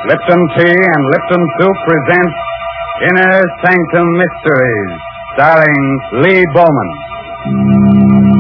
Lipton Tea and Lipton Soup present Inner Sanctum Mysteries, starring Lee Bowman.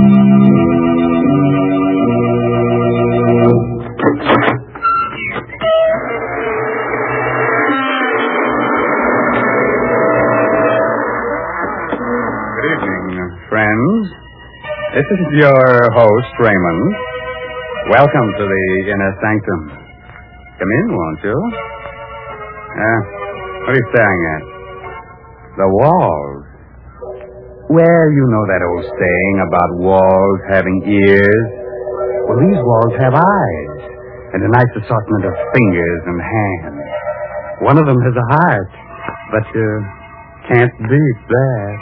Good evening, friends. This is your host, Raymond. Welcome to the Inner Sanctum. Come in, won't you? What are you staring at? The walls. Well, you know that old saying about walls having ears. Well, these walls have eyes and a nice assortment of fingers and hands. One of them has a heart, but you can't beat that.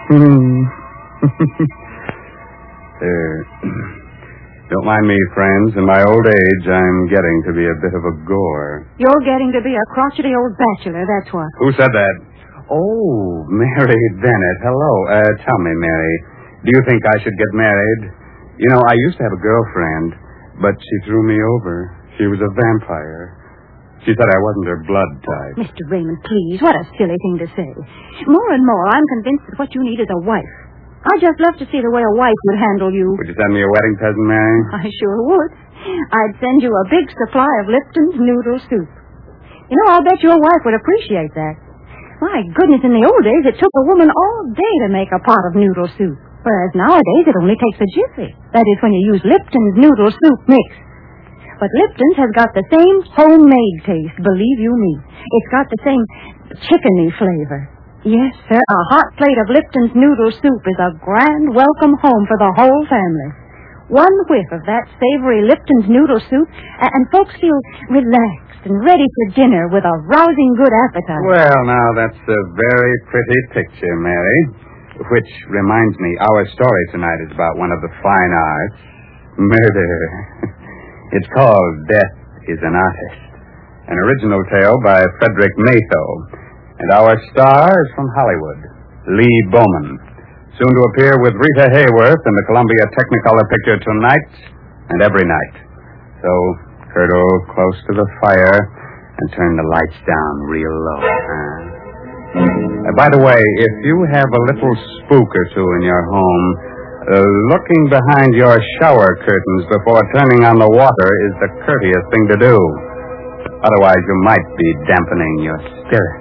Don't mind me, friends. In my old age, I'm getting to be a bit of a gore. You're getting to be a crotchety old bachelor, that's what. Who said that? Oh, Mary Bennett. Hello. Tell me, Mary, do you think I should get married? You know, I used to have a girlfriend, but she threw me over. She was a vampire. She said I wasn't her blood type. Mr. Raymond, please, what a silly thing to say. More and more, I'm convinced that what you need is a wife. I'd just love to see the way a wife would handle you. Would you send me a wedding present, Mary? I sure would. I'd send you a big supply of Lipton's noodle soup. You know, I'll bet your wife would appreciate that. My goodness, in the old days, it took a woman all day to make a pot of noodle soup. Whereas nowadays, it only takes a jiffy. That is, when you use Lipton's noodle soup mix. But Lipton's has got the same homemade taste, believe you me. It's got the same chickeny flavor. Yes, sir, a hot plate of Lipton's noodle soup is a grand welcome home for the whole family. One whiff of that savory Lipton's noodle soup, and folks feel relaxed and ready for dinner with a rousing good appetite. Well, now, that's a very pretty picture, Mary. Which reminds me, our story tonight is about one of the fine arts, murder. It's called Death is an Artist, an original tale by Frederick Maytho. And our star is from Hollywood, Lee Bowman, soon to appear with Rita Hayworth in the Columbia Technicolor picture Tonight and Every Night. So, curdle close to the fire and turn the lights down real low. By the way, if you have a little spook or two in your home, looking behind your shower curtains before turning on the water is the courteous thing to do. Otherwise, you might be dampening your spirit.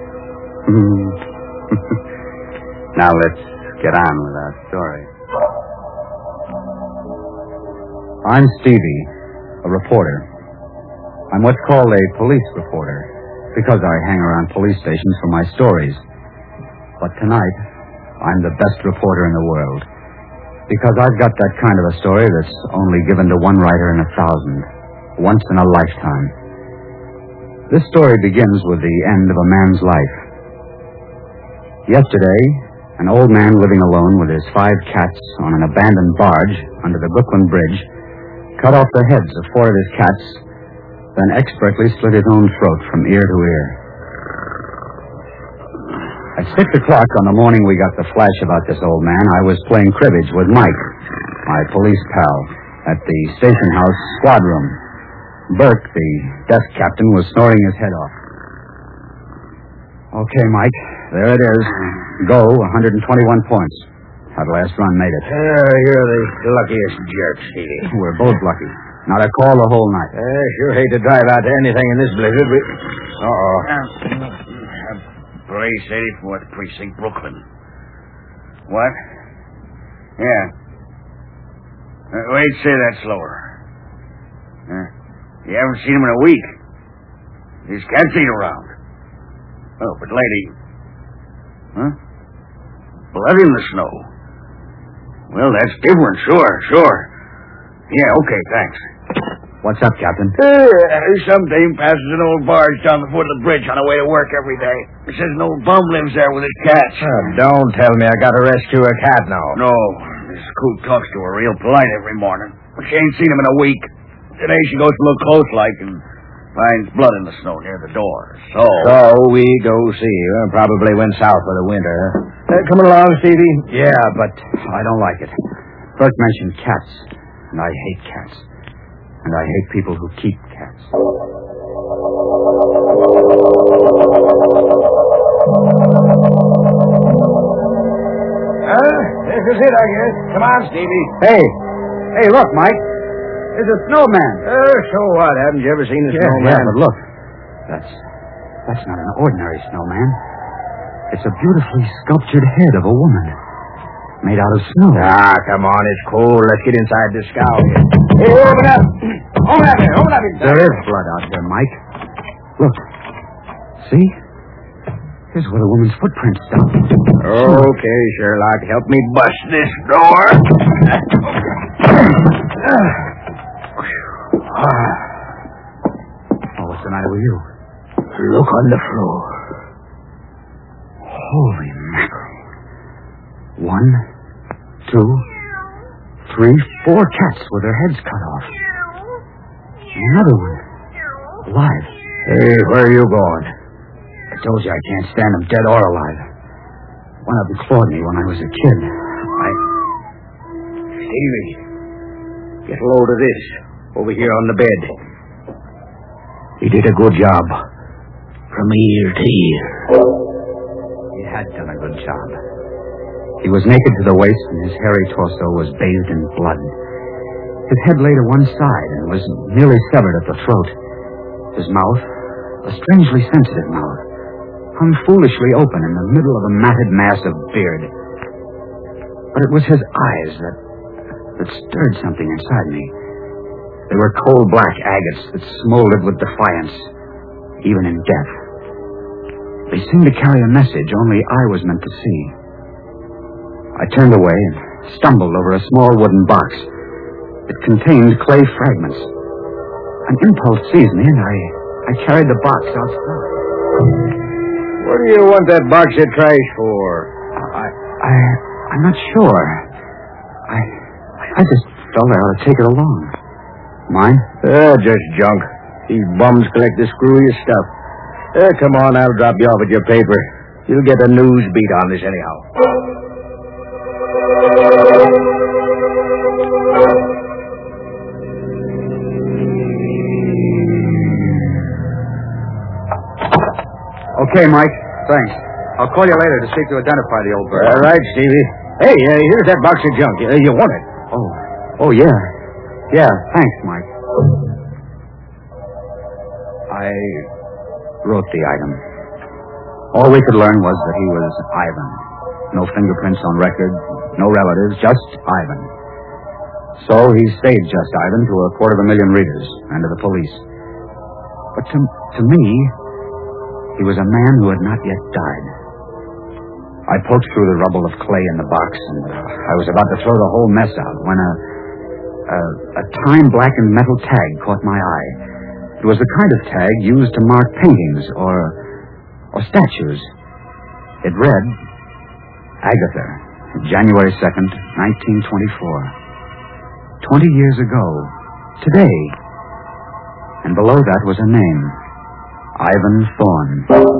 Now let's get on with our story. I'm Stevie, a reporter. I'm what's called a police reporter, because I hang around police stations for my stories. But tonight, I'm the best reporter in the world, because I've got that kind of a story that's only given to one writer in 1,000, once in a lifetime. This story begins with the end of a man's life. Yesterday, an old man living alone with his 5 cats on an abandoned barge under the Brooklyn Bridge cut off the heads of 4 of his cats, then expertly slit his own throat from ear to ear. At 6 o'clock on the morning we got the flash about this old man, I was playing cribbage with Mike, my police pal, at the station house squad room. Burke, the desk captain, was snoring his head off. Okay, Mike, there it is. Go, 121 points. How the last run made it. You're the luckiest jerk, Stevie. We're both lucky. Not a call the whole night. Sure hate to drive out to anything in this blizzard. Uh-oh. Police, 84th Precinct, Brooklyn. What? Yeah. Wait, say that slower. You haven't seen him in a week. His cats ain't around. Oh, but lady... Huh? Blood in the snow. Well, that's different, sure. Yeah, okay, thanks. What's up, Captain? Some dame passes an old barge down the foot of the bridge on her way to work every day. It says an old bum lives there with his cats. Don't tell me I got to rescue a cat now. No, this coot talks to her real polite every morning. But she ain't seen him in a week. Today she goes to look close like and finds blood in the snow near the door. So we go see. Probably went south for the winter. Coming along, Stevie? Yeah, but I don't like it. Burke mentioned cats, and I hate cats. And I hate people who keep cats. is it, I guess. Come on, Stevie. Hey, look, Mike. There's a snowman. So what? Haven't you ever seen a snowman? Yeah, but look. That's not an ordinary snowman. It's a beautifully sculptured head of a woman. Made out of snow. Ah, come on. It's cold. Let's get inside this scow here. Hey, open up. Open up here. Open up here. There is blood out there, Mike. Look. See? Here's where the woman's footprints stopped. Okay, Sherlock. Help me bust this door. What's the matter with you? Look on the floor. Holy mackerel. 1, 2, 3, 4 cats with their heads cut off. And another one. Alive. Hey, where are you going? I told you I can't stand them dead or alive. One of them clawed me when I was a kid. Stevie, get a load of this over here on the bed. He did a good job. From ear to ear. He had done a good job. He was naked to the waist, and his hairy torso was bathed in blood. His head lay to one side and was nearly severed at the throat. His mouth, a strangely sensitive mouth, hung foolishly open in the middle of a matted mass of beard. But it was his eyes that stirred something inside me. They were cold black agates that smoldered with defiance, even in death. They seemed to carry a message only I was meant to see. I turned away and stumbled over a small wooden box. It contained clay fragments. An impulse seized me, and I carried the box outside. What do you want that box of trash for? I'm not sure. I just felt I ought to take it along. Mine? Just junk. These bums collect the screwiest stuff. Come on, I'll drop you off at your paper. You'll get a news beat on this anyhow. Okay, Mike. Thanks. I'll call you later to see to identify the old bird. All right, Stevie. Hey, here's that box of junk. You want it? Oh, yeah. Yeah, thanks, Mike. I wrote the item. All we could learn was that he was Ivan. No fingerprints on record, no relatives, just Ivan. So he stayed just Ivan to 250,000 readers and to the police. But to me, he was a man who had not yet died. I poked through the rubble of clay in the box, and I was about to throw the whole mess out when a time-blackened metal tag caught my eye. It was the kind of tag used to mark paintings or statues. It read, Agatha, January 2nd, 1924. 20 years ago, today. And below that was a name, Ivan Thorne.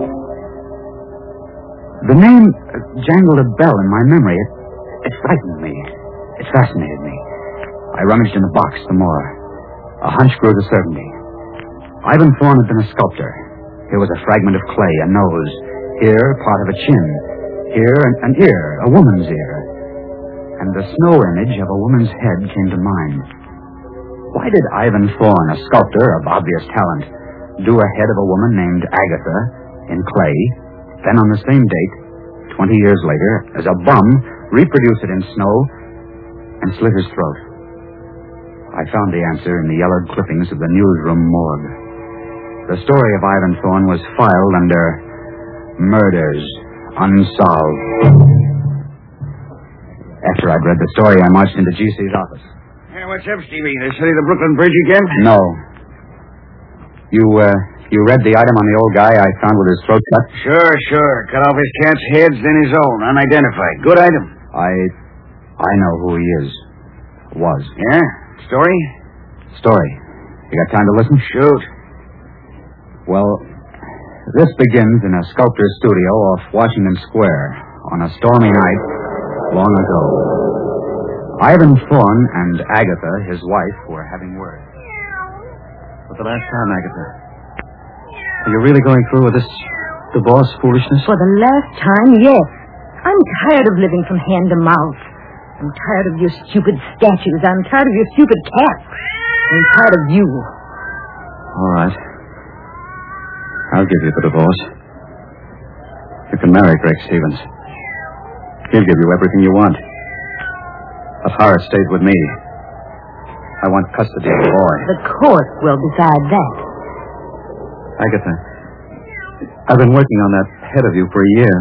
The name jangled a bell in my memory. It frightened me. It fascinated me. I rummaged in the box some more. A hunch grew to certainty. Ivan Thorne had been a sculptor. Here was a fragment of clay, a nose. Here, part of a chin. Here, an ear, a woman's ear. And the snow image of a woman's head came to mind. Why did Ivan Thorne, a sculptor of obvious talent, do a head of a woman named Agatha in clay, then on the same date, 20 years later, as a bum, reproduce it in snow, and slit his throat? I found the answer in the yellowed clippings of the newsroom morgue. The story of Ivan Thorne was filed under Murders Unsolved. After I'd read the story, I marched into GC's office. Hey, what's up, Stevie? They study the Brooklyn Bridge again? No. You read the item on the old guy I found with his throat cut? Sure. Cut off his cat's heads, then his own. Unidentified. Good item. I know who he is. Was. Yeah? Story? Story. You got time to listen? Shoot. Well, this begins in a sculptor's studio off Washington Square on a stormy night long ago. Ivan Thorne and Agatha, his wife, were having words. For the last time, Agatha, are you really going through with this divorce foolishness? For the last time, yes. I'm tired of living from hand to mouth. I'm tired of your stupid statues. I'm tired of your stupid cats. I'm tired of you. All right. I'll give you the divorce. You can marry Greg Stevens. He'll give you everything you want. But Horace stays with me. I want custody of the boy. The court will decide that. Agatha, I've been working on that head of you for a year.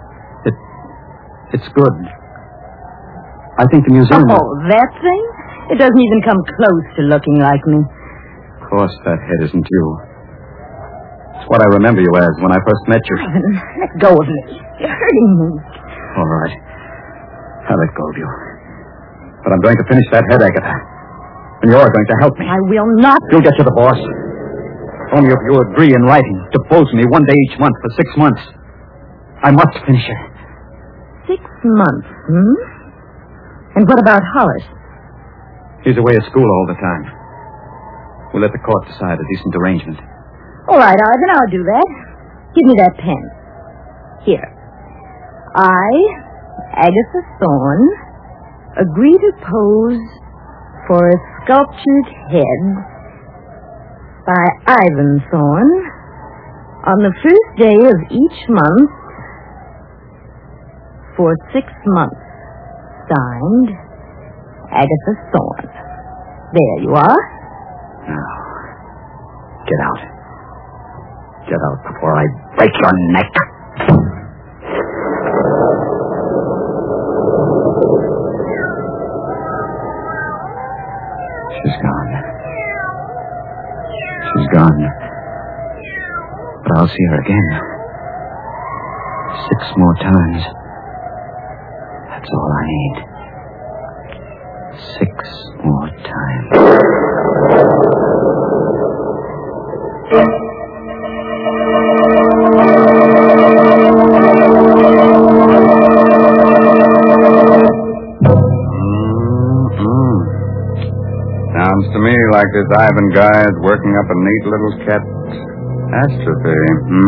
It's good. I think the museum... Oh, that thing? It doesn't even come close to looking like me. Of course, that head isn't you. It's what I remember you as when I first met you. Ivan, let go of me. You're hurting me. All right. I'll let go of you. But I'm going to finish that head, Agatha. And you're going to help me. I will not. You'll get your divorce. Only if you agree in writing to pose me one day each month for 6 months. I must finish her. 6 months, And what about Horace? He's away at school all the time. We'll let the court decide a decent arrangement. All right, Ivan, I'll do that. Give me that pen. Here. I, Agatha Thorne, agree to pose for a sculptured head by Ivan Thorne on the first day of each month for 6 months. Signed, Agatha Thorne. There you are. Now, get out. Get out before I break your neck. She's gone. She's gone. But I'll see her again. 6 more times. That's all I need. 6 more times. Sounds to me like this Ivan guy is working up a neat little catastrophe.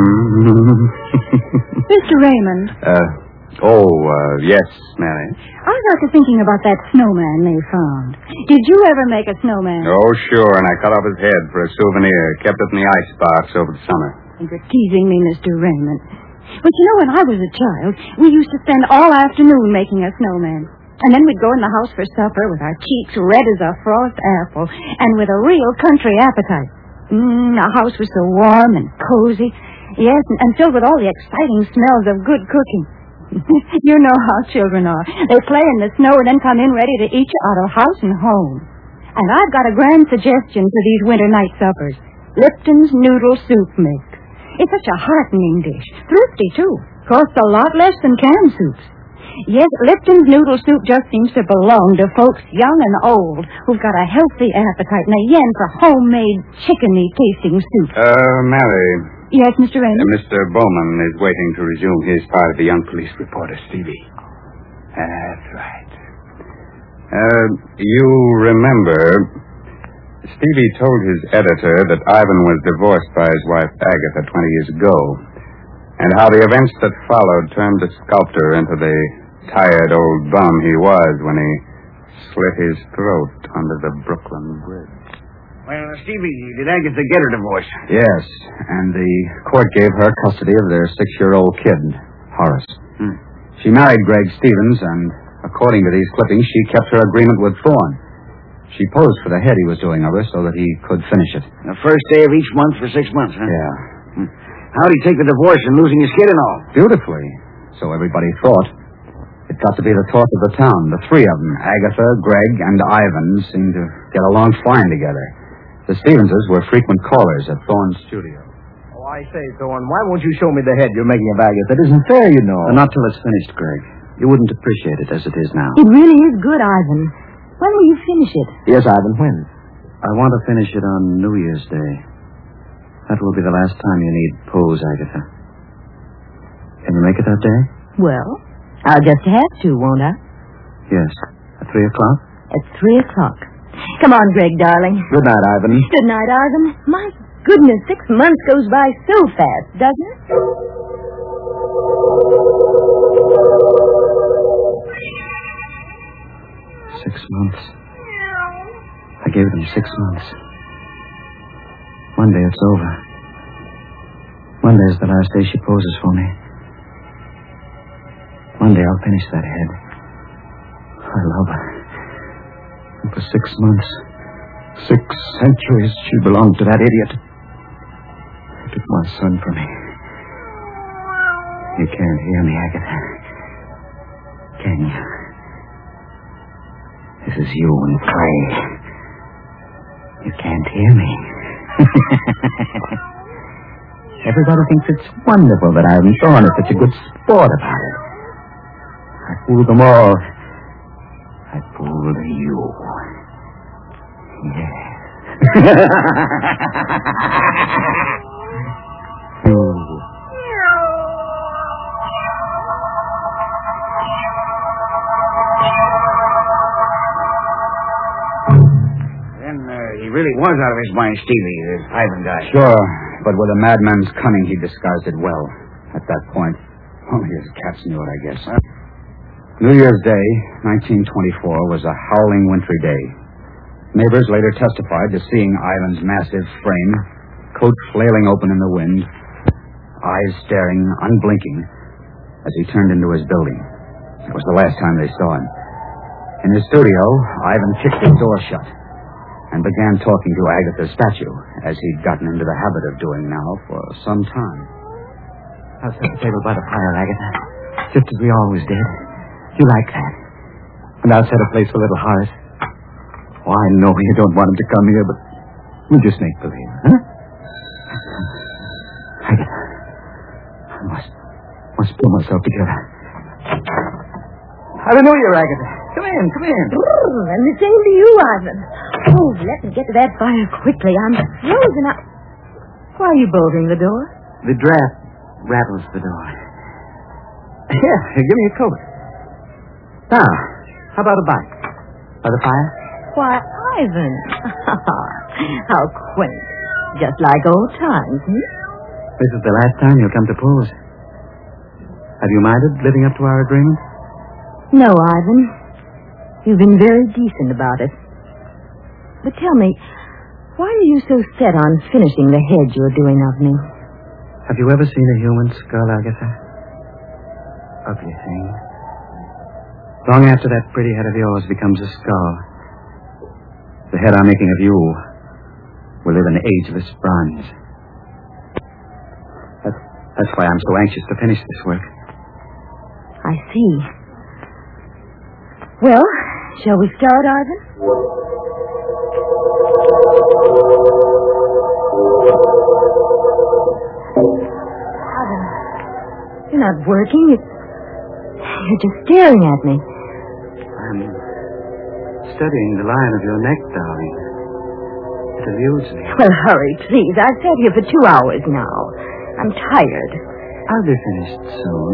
Mr. Raymond. Yes, Mary. I got to thinking about that snowman they found. Did you ever make a snowman? Oh, sure, and I cut off his head for a souvenir. Kept it in the icebox over the summer. You're teasing me, Mr. Raymond. But you know, when I was a child, we used to spend all afternoon making a snowman. And then we'd go in the house for supper with our cheeks red as a frost apple and with a real country appetite. The house was so warm and cozy. Yes, and filled with all the exciting smells of good cooking. You know how children are. They play in the snow and then come in ready to eat you out of house and home. And I've got a grand suggestion for these winter night suppers. Lipton's Noodle Soup Mix. It's such a heartening dish. Thrifty, too. Costs a lot less than canned soups. Yes, Lipton's Noodle Soup just seems to belong to folks young and old who've got a healthy appetite and a yen for homemade, chickeny-tasting soup. Mary. Yes, Mr. Raymond? Mr. Bowman is waiting to resume his part of the young police reporter, Stevie. That's right. You remember, Stevie told his editor that Ivan was divorced by his wife, Agatha, 20 years ago, and how the events that followed turned the sculptor into the tired old bum he was when he slit his throat under the Brooklyn Bridge. Well, Stevie, did Agatha get her divorce? Yes, and the court gave her custody of their 6-year-old kid, Horace. She married Greg Stevens, and according to these clippings, she kept her agreement with Thorne. She posed for the head he was doing of her so that he could finish it. The first day of each month for 6 months, huh? Yeah. How'd he take the divorce and losing his kid and all? Beautifully. So everybody thought. It got to be the talk of the town. The 3 of them, Agatha, Greg, and Ivan, seemed to get along fine together. The Stevenses were frequent callers at Thorne's studio. Oh, I say, Thorne, why won't you show me the head you're making of Agatha? It isn't fair, you know. Not till it's finished, Greg. You wouldn't appreciate it as it is now. It really is good, Ivan. When will you finish it? Yes, Ivan, when? I want to finish it on New Year's Day. That will be the last time you need pose, Agatha. Can you make it that day? Well, I'll just have to, won't I? Yes. At 3 o'clock? At 3 o'clock. Come on, Greg, darling. Good night, Ivan. Good night, Ivan. My goodness, 6 months goes by so fast, doesn't it? 6 months. I gave them 6 months. One day it's over. Monday is the last day she poses for me. One day I'll finish that head. I love her. And for 6 months, 6 centuries, she belonged to that idiot. He took my son from me. You can't hear me, Agatha. Can you? This is you and Clay. You can't hear me. Everybody thinks it's wonderful that I haven't thrown it such a good sport about it. I fooled them all. I fooled you. Yes. He really was out of his mind, Stevie, the Ivan guy. Sure, but with a madman's cunning, he disguised it well. At that point, his cats knew it, I guess. New Year's Day, 1924, was a howling wintry day. Neighbors later testified to seeing Ivan's massive frame, coat flailing open in the wind, eyes staring, unblinking, as he turned into his building. It was the last time they saw him. In his studio, Ivan kicked the door shut and began talking to Agatha's statue, as he'd gotten into the habit of doing now for some time. I'll set the table by the fire, Agatha, just as we always did. You like that? And I'll set a place for little Horace. Oh, I know you don't want him to come here, but we'll just make believe, huh? Agatha, I must pull myself together. Hallelujah, Agatha. Come in. And the same to you, Ivan. Oh, let me get to that fire quickly. I'm frozen up. Why are you bolting the door? The draft rattles the door. Here, give me a coat. Now, how about a bite? By the fire? Why, Ivan. How quaint. Just like old times, hmm? This is the last time you'll come to pose. Have you minded living up to our agreement? No, Ivan. You've been very decent about it. But tell me, why are you so set on finishing the head you're doing of me? Have you ever seen a human skull, Agatha? Ugly thing. Long after that pretty head of yours becomes a skull, the head I'm making of you will live in ageless bronze. That's why I'm so anxious to finish this work. I see. Well, shall we start, Ivan? Ivan, you're not working. You're just staring at me. I'm studying the line of your neck, darling. It amuses me. Well, hurry, please. I've sat here for 2 hours now. I'm tired. I'll be finished soon.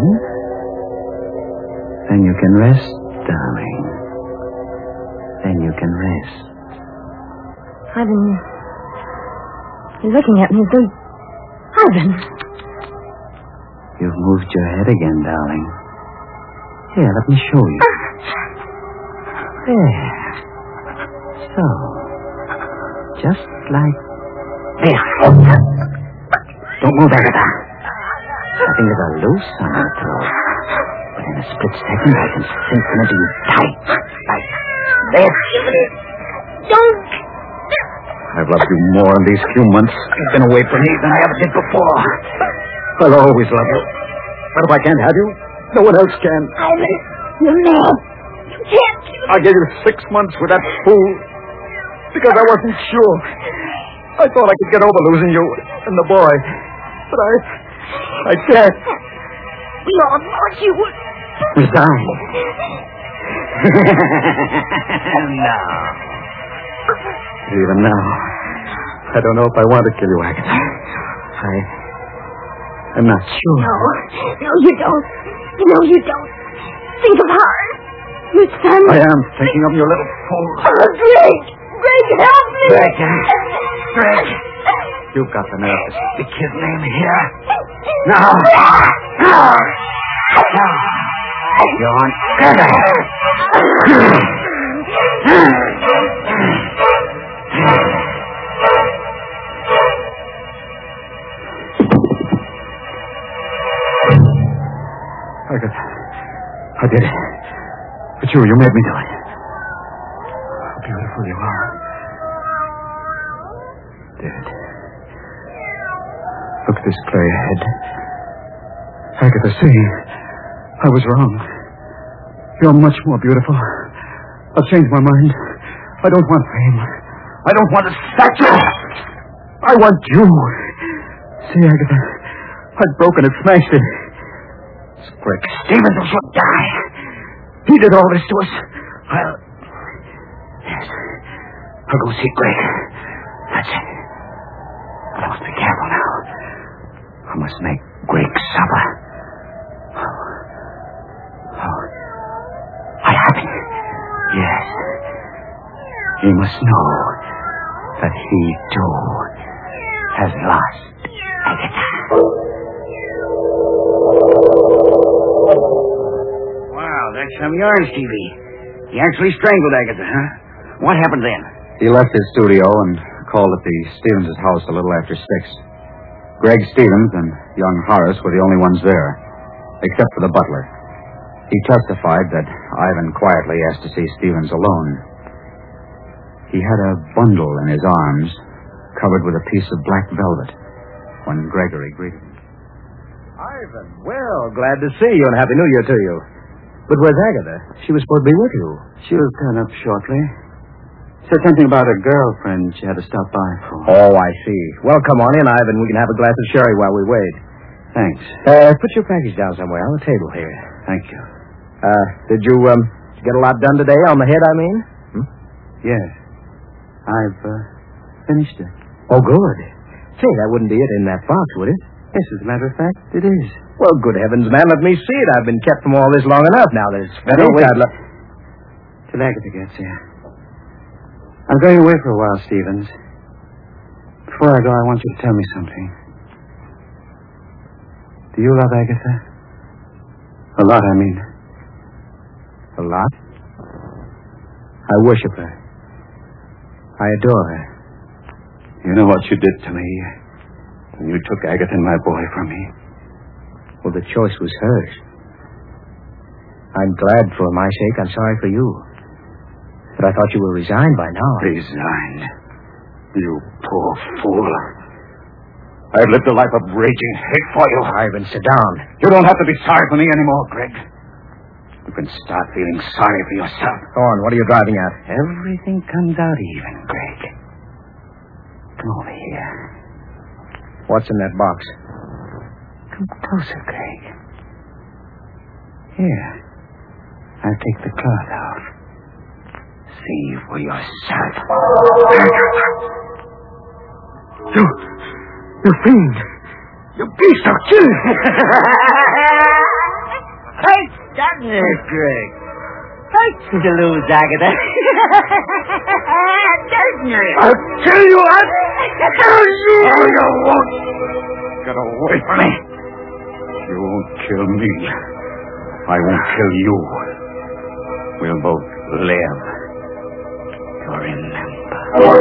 Then you can rest, darling. Then you can rest. Ivan, you're looking at me as though... Ivan! You've moved your head again, darling. Here, let me show you. There. So. Just like... There. Don't move, Agatha. I think there's a loose on your throat. But in a split second, I can sink them into you tight. Like this. Don't! I've loved you more in these few months you've been away from me than I ever did before. I'll always love you. But if I can't have you, no one else can. Ivan, you're mad. You can't. I gave you 6 months with that fool because I wasn't sure. I thought I could get over losing you and the boy. But I can't. We all thought you would. Resign. No. Even now, I don't know if I want to kill you, Agatha. I'm not sure. No, you don't. No, you don't. Think of her. Your son. I am thinking of your little fool. Oh, Greg, help me. Greg. You've got the nerve to speak his name here. No. You want Greg. Agatha, I did it. But you made me do it. How beautiful you are. Dead. Look at this clay head. Agatha, see. I was wrong. You're much more beautiful. I've changed my mind. I don't want fame. I don't want a statue. I want you. See, Agatha, I've broken it, smashed it. It's Greg Stevens who should die. He did all this to us. Yes. I'll go see Greg. That's it. But I must be careful now. I must make Greg suffer. I have it. Yes. He must know that he, too, has lost Agatha. Wow, that's some yarn, Stevie. He actually strangled Agatha, huh? What happened then? He left his studio and called at the Stevens' house a little after 6. Greg Stevens and young Horace were the only ones there, except for the butler. He testified that Ivan quietly asked to see Stevens alone. He had a bundle in his arms, covered with a piece of black velvet, when Gregory greeted him. Ivan, well, glad to see you, and Happy New Year to you. But where's Agatha? She was supposed to be with you. She'll turn up shortly. Said something about a girlfriend she had to stop by for. Oh, I see. Well, come on in, Ivan. We can have a glass of sherry while we wait. Thanks. Put your package down somewhere on the table here. Thank you. Did you get a lot done today on the head, I mean? Yes. I've finished it. Oh, good. Say, that wouldn't be it in that box, would it? Yes, as a matter of fact, it is. Well, good heavens, man, let me see it. I've been kept from all this long enough now that it's finished. Till Agatha gets here. I'm going away for a while, Stevens. Before I go, I want you to tell me something. Do you love Agatha? A lot, I mean. A lot? I worship her. I adore her. You know what you did to me when you took Agatha and my boy from me? Well, the choice was hers. I'm glad for my sake. I'm sorry for you. But I thought you were resigned by now. Resigned? You poor fool. I've lived a life of raging hate for you. Ivan, sit down. You don't have to be sorry for me anymore, Greg. You can start feeling sorry for yourself. Go on, what are you driving at? Everything comes out even, Greg. Come over here. What's in that box? Come closer, Greg. Here. I'll take the cloth off. See for yourself. You fiend. You beast of kill. Thanks, goodness, Greg. Thanks to lose, Agatha. Doesn't it? I'll kill you. I'll kill you. Oh, you won't. Get away from me. You won't kill me. I won't kill you. We'll both live to remember.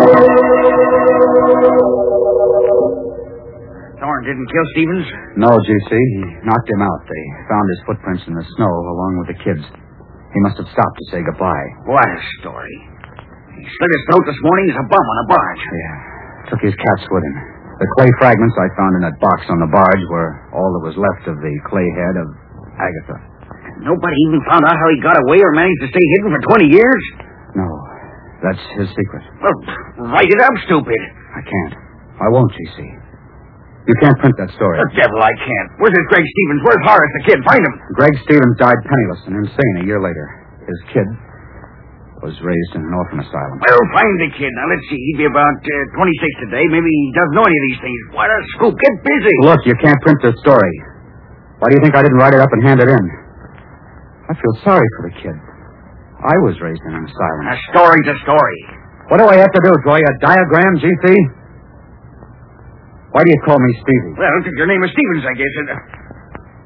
Thorne didn't kill Stevens? No, GC. He knocked him out. They found his footprints in the snow along with the kids. He must have stopped to say goodbye. What a story. He slit his throat this morning as a bum on a barge. Yeah. Took his cats with him. The clay fragments I found in that box on the barge were all that was left of the clay head of Agatha. Nobody even found out how he got away or managed to stay hidden for 20 years? No. That's his secret. Well, write it up, stupid. I can't. I won't, GC. You can't print that story. The devil, I can't. Where's this Greg Stevens? Where's Horace, the kid? Find him. Greg Stevens died penniless and insane a year later. His kid was raised in an orphan asylum. Well, find the kid. Now, let's see. He'd be about 26 today. Maybe he doesn't know any of these things. What a scoop. Get busy. Look, you can't print this story. Why do you think I didn't write it up and hand it in? I feel sorry for the kid. I was raised in an asylum. A story's a story. What do I have to do? Draw you a diagram, GC? Why do you call me Stevie? Well, your name is Stevens, I guess.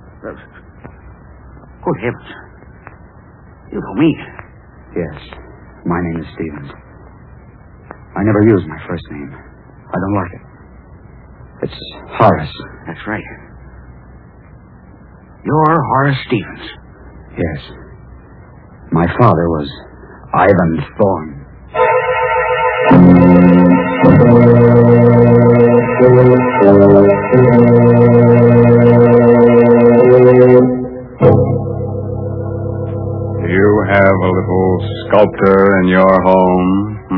Good heavens. You know me. Yes. My name is Stevens. I never use my first name. I don't like it. It's Horace. That's right. You're Horace Stevens. Yes. My father was Ivan Thorne. You have a little sculptor in your home.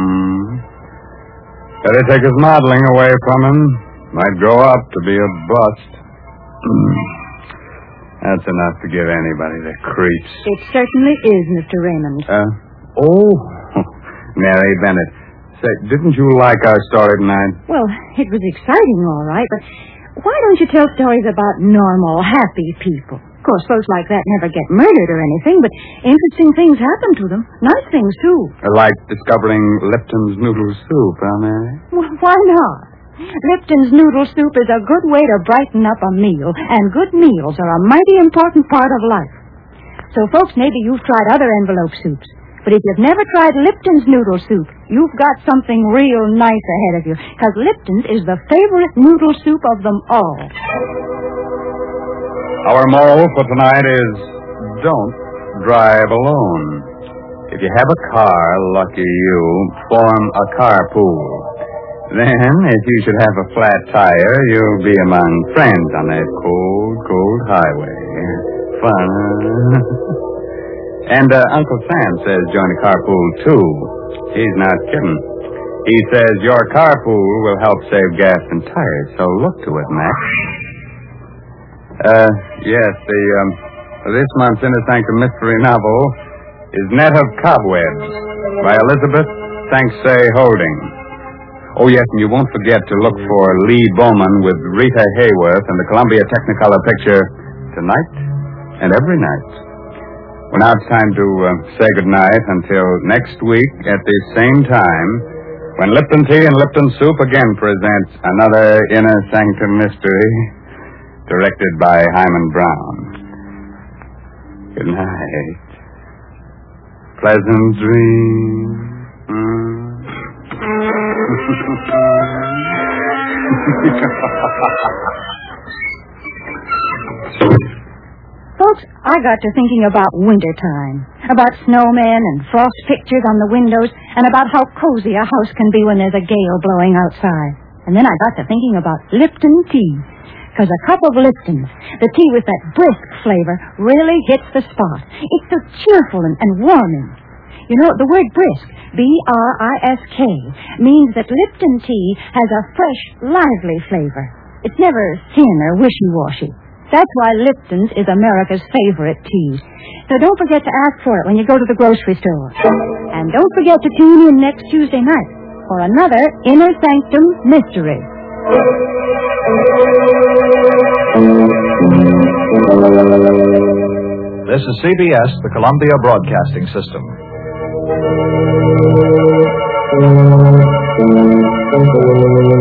Better take his modeling away from him. Might grow up to be a bust. That's enough to give anybody the creeps. It certainly is, Mr. Raymond. Mary Bennett. Say, didn't you like our story tonight? Well, it was exciting, all right, but why don't you tell stories about normal, happy people? Of course, folks like that never get murdered or anything, but interesting things happen to them. Nice things, too. Like discovering Lipton's noodle soup, huh, Mary? Well, why not? Lipton's noodle soup is a good way to brighten up a meal, and good meals are a mighty important part of life. So, folks, maybe you've tried other envelope soups, but if you've never tried Lipton's noodle soup, you've got something real nice ahead of you, because Lipton's is the favorite noodle soup of them all. Our moral for tonight is don't drive alone. If you have a car, lucky you, form a carpool. Then, if you should have a flat tire, you'll be among friends on that cold, cold highway. Fun. And Uncle Sam says join a carpool, too. He's not kidding. He says your carpool will help save gas and tires, so look to it, Max. Yes, this month's Inner Sanctum mystery novel is Net of Cobwebs by Elizabeth Thanksay Holding. Oh, yes, and you won't forget to look for Lee Bowman with Rita Hayworth in the Columbia Technicolor picture Tonight and Every Night. Well, now it's time to say goodnight until next week at the same time when Lipton Tea and Lipton Soup again presents another Inner Sanctum mystery directed by Hyman Brown. Good night. Pleasant dreams. Folks, I got to thinking about wintertime, about snowmen and frost pictures on the windows, and about how cozy a house can be when there's a gale blowing outside. And then I got to thinking about Lipton tea, because a cup of Lipton's, the tea with that brisk flavor, really hits the spot. It's so cheerful and warming. You know, the word brisk, B-R-I-S-K, means that Lipton tea has a fresh, lively flavor. It's never thin or wishy-washy. That's why Lipton's is America's favorite tea. So don't forget to ask for it when you go to the grocery store. And don't forget to tune in next Tuesday night for another Inner Sanctum mystery. This is CBS, the Columbia Broadcasting System.